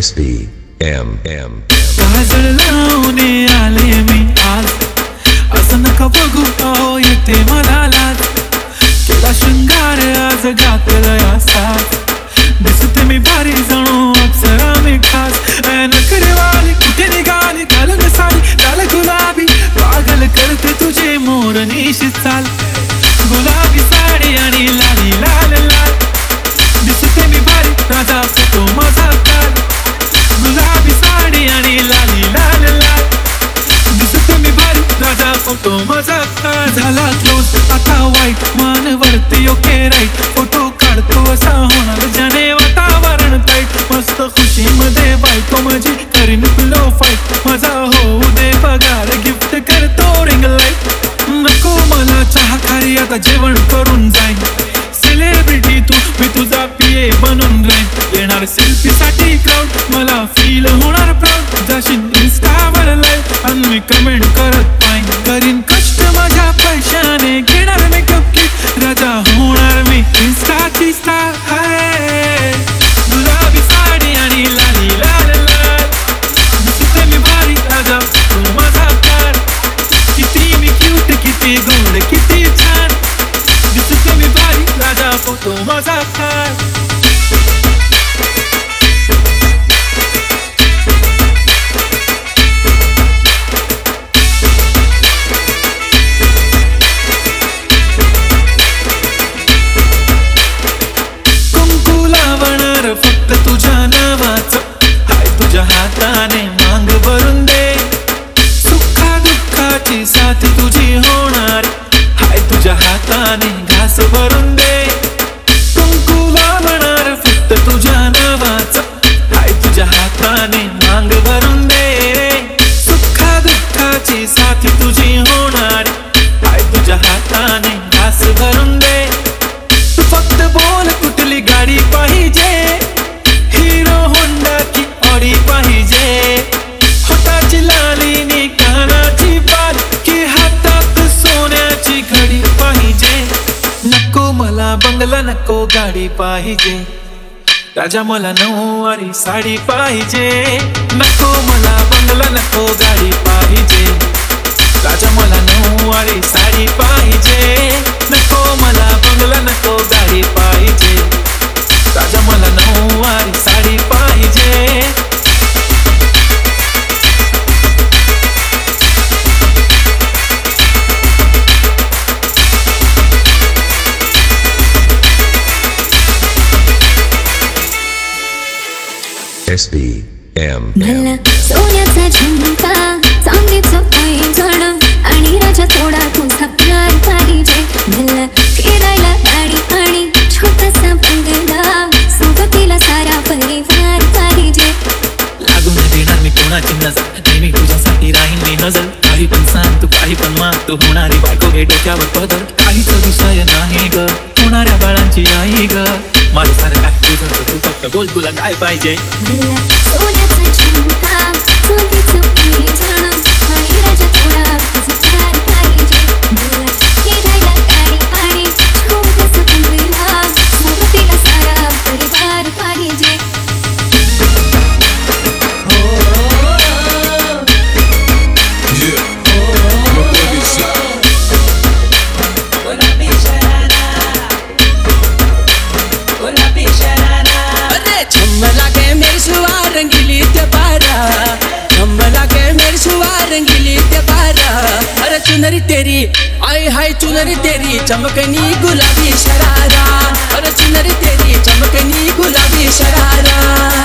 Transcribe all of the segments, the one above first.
SBM. काजळ लावणे आले मी आज, असं नका बघू अहो येते मला लाज. केला शृंगार आज घातला या साथ, दिसते मी भारी जणू अप्सरा मी खास. नखरेवाली कुठे निघाली घालून साडी लाल गुलाबी, पागल करते तुझे मोरनीशी चाल. गुलाबी साडी आणि लाली लाल लाल, दिसते मी भारी राजा फोटो माझा काल. गुलाबी साडी आणि लाली लाल लाल, दिसते मी भारी राजा फोटो माझा काल. झाला क्लोज आता वाईट, मान वरती ओके राईट, फोटो काढतो असा होणार ज्याने वातावरण टाईट. मस्त खुशी मध्ये बायको माझी करीन पिलो फाईट, माझा होऊ दे पगार गिफ्ट करतो रिंग लाईट. नको मला चहा खारी आता जेवण करून जाईन, सेलिब्रिटी तू मी तुझा पिये बनून राहीन. येणार सेल्फी साठी क्राऊड, मला फील होणार प्राऊड. जाशील इन्स्टावर लाईव्ह आणि मी कमेंट करत पाईन. करीन कष्ट माझ्या पैशाने, घेणार मेकअप किट, राजा होणार मी इन्स्टाची स्टार. हाय गुलाबी साडी आणि लाली लाल लाल, दिसते मी भारी राजा तू माझा कार. किती मी क्यूट, किती गोड, किती छान, दिसते मी भारी राजा फोटो माझा कार. कुंकू लावणार फक्त तुझ्या नावाचं, हाय तुझ्या हाताने मांग भरून दे. सुखा दुःखाची साथी तुझी होणार, हाय तुझ्या हाताने घास भरून दे. कुंकू लावणार फक्त तुझ्या नावाचं, हाय तुझ्या हाताने मांग भरून दे. सुखा दुःखाची साथी तुझी होणार, हाय तुझ्या हाताने घास भरून दे. तू फक्त बोल कुठली गाडी पाहिजे, हिरो होंडा की ऑडी पाहिजे. होटाची लाली नी कानाची बाल, की हातात सोन्याची घडी पाहिजे. नको मला बंगला, नको गाडी पाहिजे, राजा मला नऊवारी साडी पाहिजे. नको मला बंगला, नको गाडी पाहिजे, राजा मला नऊवारी साडी पाहिजे. नको मला बंगला, नको गाडी पाहिजे, राजा मला नऊवारी साडी पाहिजे. SBM. मला सोन्याचा झुमका, चांदीचं पैंजण आणि राजा थोडा तुझा प्यार पाहिजे. मला फिरायला गाडी आणि छोटासा बंगला, सोबतीला सारा परिवार पाहिजे. लागून देणार मी कोणाची नजर, नेहमी तुझ्यासाठी राहीन मी हजर. काही पण सांग तू, काही पण माग, तू होणारी बायको घे डोक्यावर पदर. काहीच विषय नाही ग, होणाऱ्या बाळांची आई ग. माझं सारं काय तुझं, तू फक्त बोल तुला काय पाहिजे. मला सोन्याचा झुमका, चांदीचं पैंजण आणि राजा थोडा तुझा प्यार पाहिजे. मला फिरायला गाडी आणि छोटासा बंगला, सोबतीला सारा परिवार पाहिजे. चमला के मेरी सुआ रंगीली त्योहारा, चमला के मेरी सुआ रंगीली त्योहारा. अरे चुनरी तेरी आई हाय चुनरी तेरी चमकनी गुलाबी शरारा. अरे चुनरी तेरी चमकनी गुलाबी शरारा.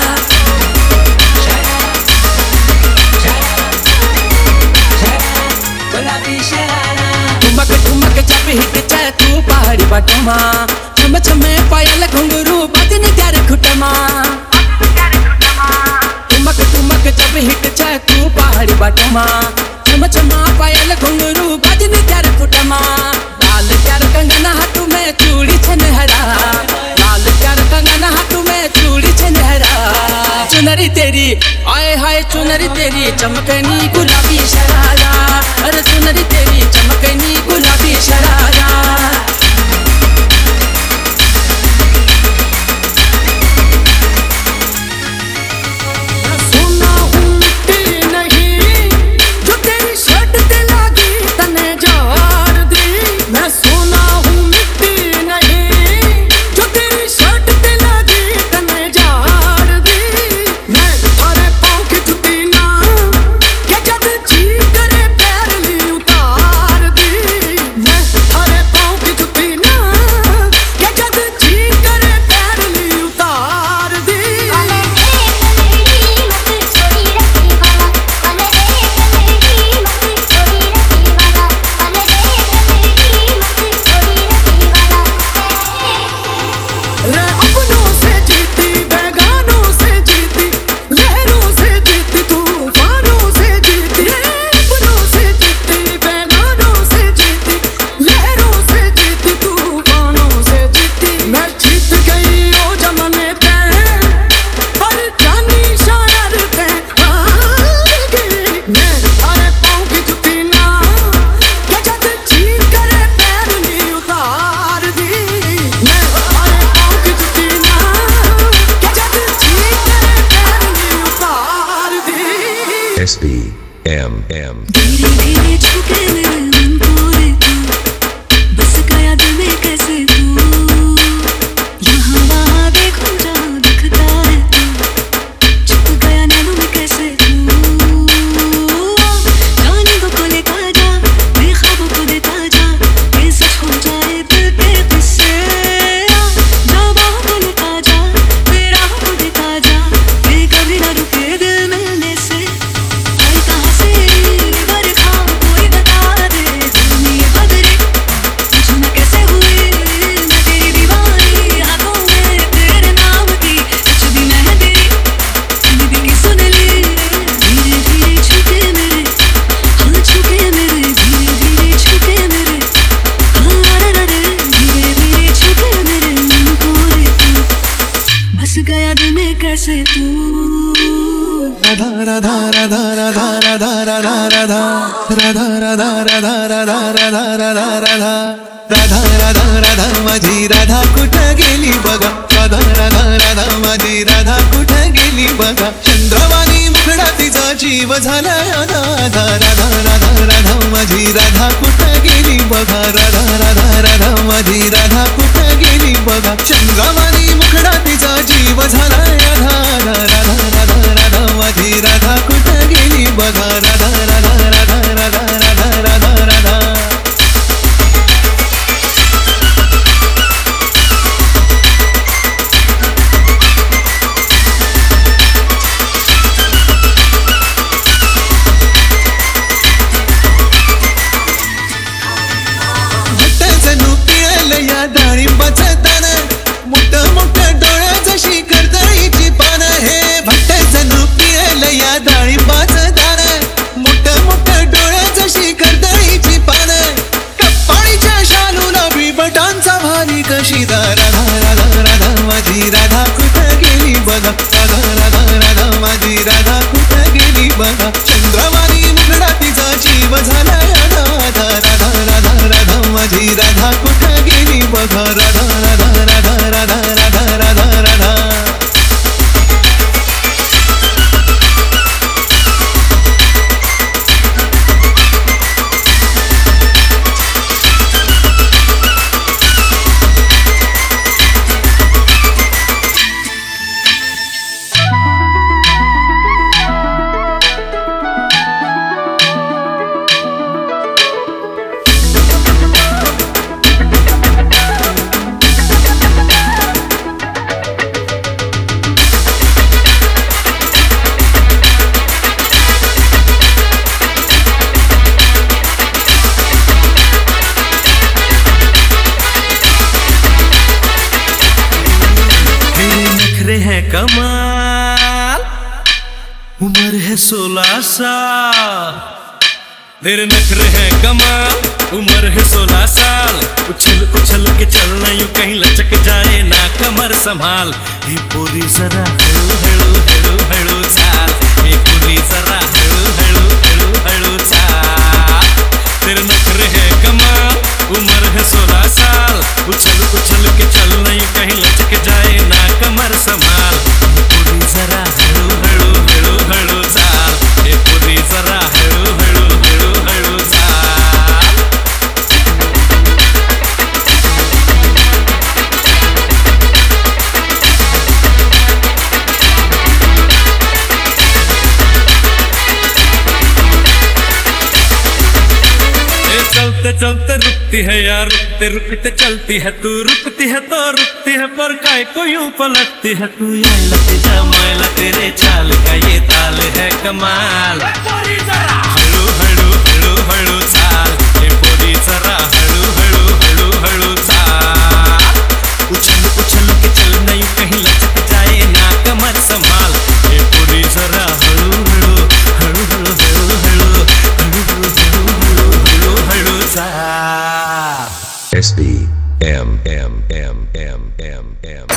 ठुमक ठुमक जब हिट तू पहाड़ी बाटमा, छम छमे पायल घुंघरू बजने त्यार खुटमा. ठुमक ठुमक जब हिट तू पहाड़ी बाटमा, छम छमा पायल घुंघरू बजने त्यार खुटमा. लाल त्यार कंगना हाथों में चूड़ी छनहरा, लाल त्यार कंगना हाथों में चूड़ी छनहरा. चुनरी तेरी आए हाय चुनरी तेरी चमकनी गुलाबी शरारा. अरे चुनरी तेरी चमकनी गुलाबी शरारा. हूँ मिट्टी नहीं जो तेरी शर्ट पे लगी तने झाड़ दी मैं थारे पाँव की जुती ना के जद जी करे पैर ली उतार दी मैं थारे पाँव की जुती ना के जद जी करे पैर ली उतार दी रे अपनों से जीती बेगानों से जीती लहरों से जीती तूफानों से जीती रे अपनों से जीती बेगानों से जीती लहरों से जीती तूफानों से जीती मैं जीत गई ओ जमाने पे पर जानी शरारते हार गई मैं थारे पाँव की जुती ना के जद जी करे पैर नी उतार दी मैं थारे पाँव की जुती ना के जद जी करे पैर नी उतार दी SBM. धीरे धीरे छुके मेरे मन को रे तू बस गया दिल में कैसे तू यहाँ वहाँ देखूं जहाँ दिखता है तू छुप गया नैनों में कैसे तू जाने को लेता जा मेरे ख्वाबों को देता जा ये सच हो जाए दिल के किस्से जा बाहों को लेता जा मेरे राहों को देता जा ये कभी ना रुके दिल मिलने से आई कहाँ से बरखा कोई बता दे दिल में ये बदले तुझे मैं कैसे हुई मैं तेरी दीवानी हाथों में तेरे नाम की कुछ भी मेहंदी सुनी भी की सुन ली धीरे धीरे छुके मेरे हाँ छुके मेरे धीरे धीरे छुके मेरे हाँ रे धीरे धीरे छुके मेरे मन को रे तू बस गया दिल में कैसे तू राधा राधा राधा राधा राधा राधा राधा राधा राधा राधा राधा राधा राधा राधा राधा राधा राधा माझी राधा कुठं गेली बघा राधा राधा राधा माझी राधा कुठं गेली बघा चंद्रवाणी मुखडा तिचा जीव झाला राधा राधा राधा राधा माझी राधा कुठं गेली बघा राधा राधा राधा माझी राधा कुठं गेली बघा चंद्रवाणी मुखडा तिचा जीव झाला राधा राधा राधा राधा माझी राधा कुठं गेली बघा राधा राधा राधा राधा राधा राधा राधा जणू पिळलं या डाळिंबाचं दान मोठं मोठं डोळ्या जशी कर्दळीची पानं हे भट्ट जणू पिळलं या डाळिंबाचं दान मोठं मोठं डोळ्या जशी कर्दळीची पानं कपाळीच्या शालूला बिबटांचा भारी कशी राधा राधा राधा माझी राधा कुठं गेली बघा राधा राधा राधा माझी राधा कुठं गेली बघा चंद्रवाणी मुखडा तिचा जीव झाला राधा राधा राधा राधा माझी राधा कुठं गेली बघा राधा राधा राधा राधा राधा राधा राधा कमाल उम्र है 16 साल तेरे नखरे हैं कमाल उम्र है 16 साल उछल उछल के चलना यूं कहीं लचक जाए ना कमर संभाल ये पूरी जरा हळू हळू हळू हळू चाल ये पूरी जरा हळू हळू हळू हळू चाल तेरे नखरे हैं कमाल उम्र है 16 साल उछल उछल के चलना यूं कहीं लचक जाए ना कमर संभाल पूरी जरा हळू हळू हळू हळू चाल ये पूरी जरा हळू हळू हळू हळू चाल चलते रुकती है यार, रुकते रुकते चलती है तू, रुकती है तो रुकती है पर काय को यूं पलटती है तू। लते जा मैला तेरे चाल का ये ताल है कमाल। हळू हळू हळू हळू चाल हे पोरी जरा, हळू हळू हळू हळू चाल। उछल उछल के चल नहीं कहीं लचक जाए ना कमर संभाल। हे पोरी जरा हळू हळू हळू हळू हळू हळू हळू हळू हळू हळू चाल। SB M M M M M M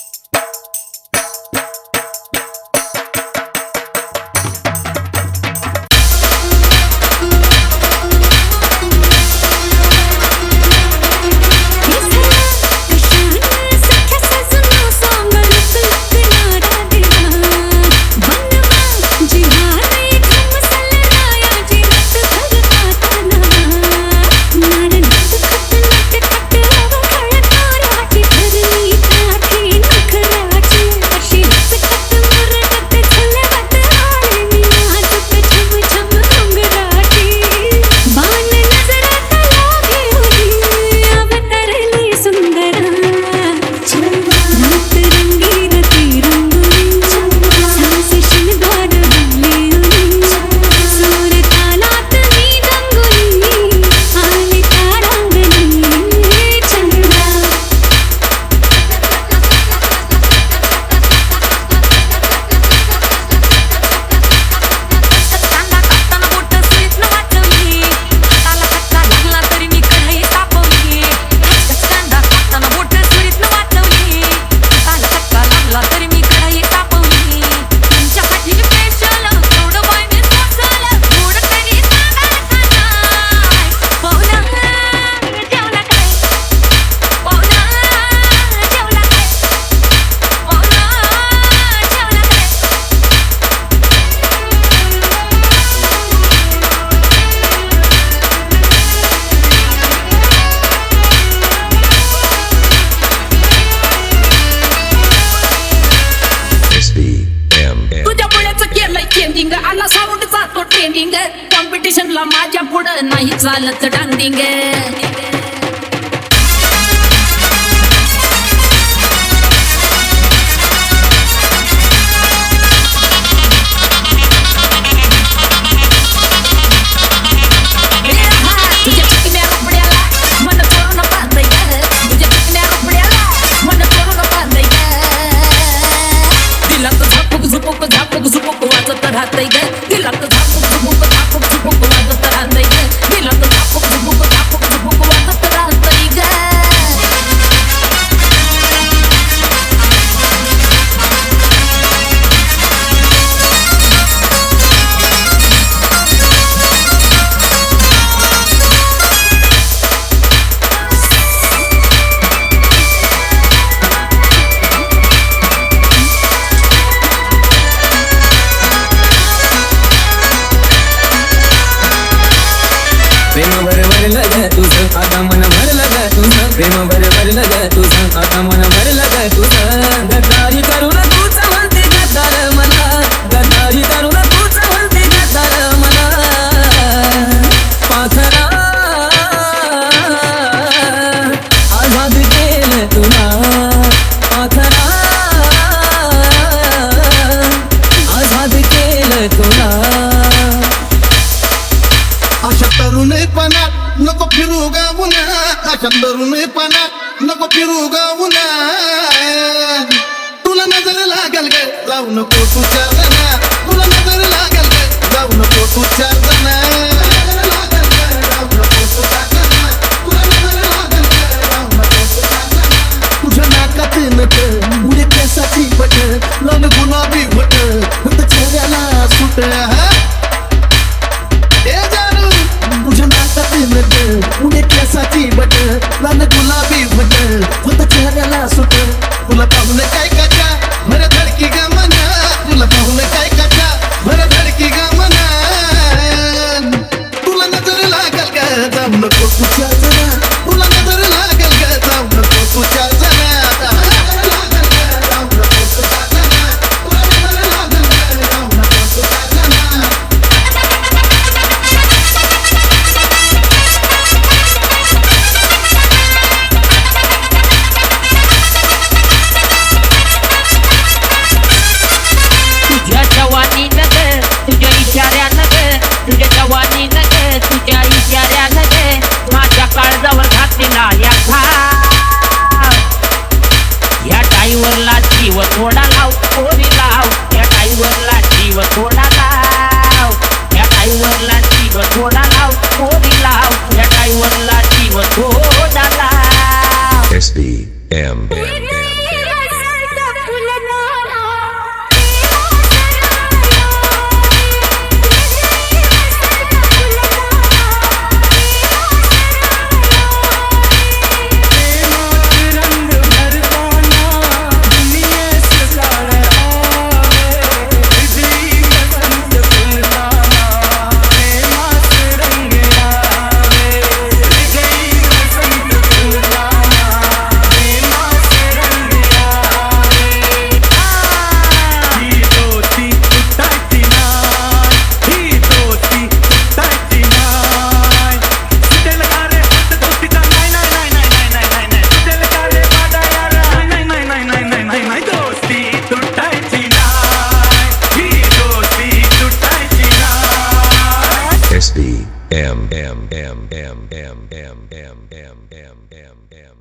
कॉम्पिटिशनला माझ्या पुढं नाही चालत डांडिंग। प्रेम भरलं ग तुझं आता मन भरलं ग तुझं, प्रेम भरलं ग तुझं आता मन भरलं ग तुझं। गद्दारी करून तूच म्हणते गद्दार मला, गद्दारी करून तूच म्हणते गद्दार मला। पाखरा आझाद केलं तुला, पाखरा आझाद केलं तुला। अशा तरुणपणात नको फिरू गावना, अशा तरुणपणात नको फिरू गावना। तुला नजर लागल ग जाऊ नको तू चार जना, तुला नजर लागल ग जाऊ नको तू चार जना। तुझ्या नाकात नट उडे केसाची बट, लाल गुलाबी वट फक्त चेहऱ्याला सुट। तुझ्या नाकात नट उडे केसाची बट, लाल गुलाबी वट फक्त चेहऱ्याला सुट। तुला पाहून काय काचा भर धडकी ग मना, तुला पाहून काय काचा भर धडकी ग मना। तुला नजर लागल ग जाऊ नको तुझ्या जना, तुला नजर लागल ग जाऊ नको तुझ्या जना। जीव थोडा लाव पोरी लाव या ड्रायव्हरला जीव थोडा लाव या ड्रायव्हरला जीव थोडा लाव पोरी लाव या ड्रायव्हरला जीव थोडा लाव SBM. SBM.